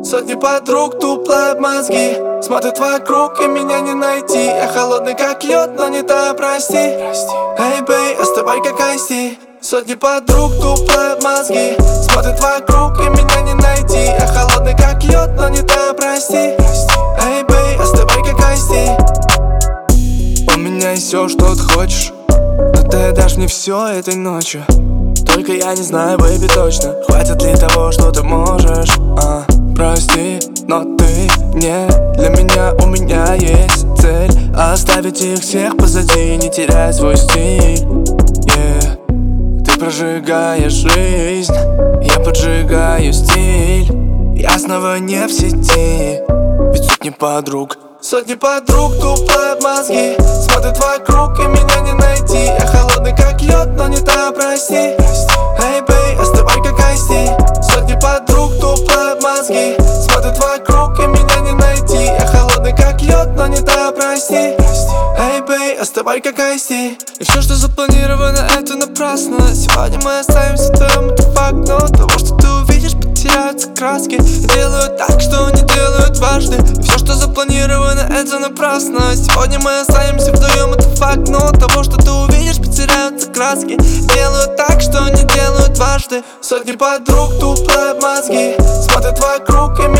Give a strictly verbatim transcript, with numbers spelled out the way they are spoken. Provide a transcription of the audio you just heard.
Сотни подруг туплают мозги, смотрят вокруг и меня не найти. Я холодный как лед, но не та, прости. Эй, бэй, оставай как айси. Сотни подруг туплают мозги, смотрят вокруг и меня не найти. Я холодный как лед, но не та, прости. Эй, бэй, оставай как айси. У меня есть все, что ты хочешь, но ты дашь мне все этой ночью. Только я не знаю, бэйби, точно хватит ли того, что ты можешь. а, Прости, но ты не для меня. У меня есть цель оставить их всех позади, не терять свой стиль. yeah. Ты прожигаешь жизнь, я поджигаю стиль. Я снова не в сети, ведь сотни подруг. Сотни подруг туплают мозги, смотрят вокруг и меня не найти. Я холодный как лед, но не та, прости. Эй, бэй, оставай как айси. Сотни подруг туплают мозги, смотрят вокруг и меня не найти. Я холодный как лед, но не та, прости. Эй, бэй, оставай как айси. И все, что запланировано, это напрасно. Сегодня мы оставимся вдвоем, это факт. Но от того, что ты увидишь, потеряются краски. И делают так, что не делают дважды. И все, что запланировано, это напрасно. Сегодня мы останемся вдвоем, это факт. Но от того, что ты увидишь, потеряются краски. Делают так, что не делают дважды. Сотни подруг туплают мозги, смотрят вокруг и